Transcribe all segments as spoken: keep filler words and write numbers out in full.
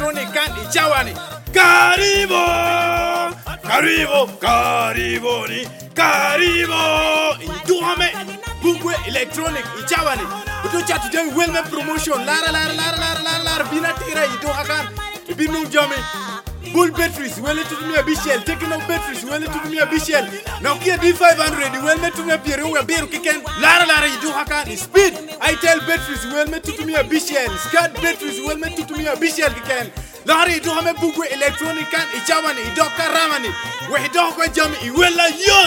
electronic kan ichawani. Karibu, karibu, karibu ni karibu. Iduhame bugwe electronic ichawani. Utu chatu jami welme promotion. Lara lara lara lara lara lara bina tira iduhakan. Ibinu jami. Bull batteries, well to me a bishel, taking out batteries, well to me a bishel. Now here D five hundred, well met to me a beer, we beer kicken. Lara Lara, you do hakan speed. I tell batteries, well met to me a bishel. Scat batteries, well met to me a bishel kicken. Lara, you do have a book with electronic can, Ichaman, Idoka Ramani. Where he don't go jump, he will a yacht.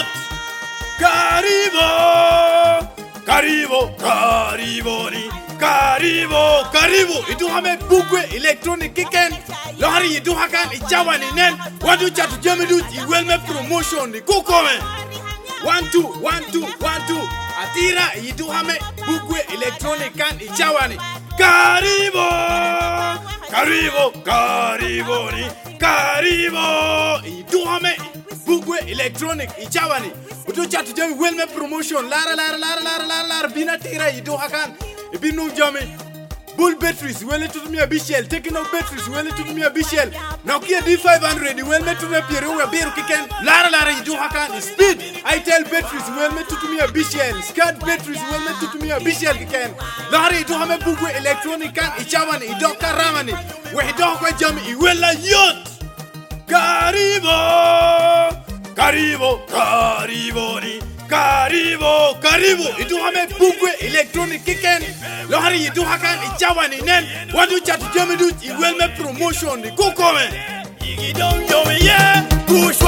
Karibo, Karibo, Kariboni. Karibu, karibu. Itu hame bugwe electronic kicken. Lohari itu hakan ichawan inen. Wadu chatu jamidu iwelme promotion ni kukome. One two, one two, one two. Atira itu hame bugwe electronic kan ichawani. Karibu, karibu, karibu ni karibu. Itu hame bugwe electronic ichawani. Utu chatu jami welme promotion. Lara lara lara lara lara lara bina tira itu hakan. Ibinu jami bull batteries well to me a bishel taking out batteries well to me a bishel now here D five hundred well met to me a beer we beer kicken lara lara you do hakan speed I tell batteries well met to me a bishel scat batteries well met to me a bishel kicken lara you do have a bugwe electronic kan ichawan idoka ramani we hidoko jami iwela yacht karibu karibu karibu ni Karibu, karibu. Itu hame bugwe electronic kicken. Lohari itu hakan ichawan inen. Wadu chatu jamidu iwelme promotion ni kukome. Igi dong yomi ye. Kushwa.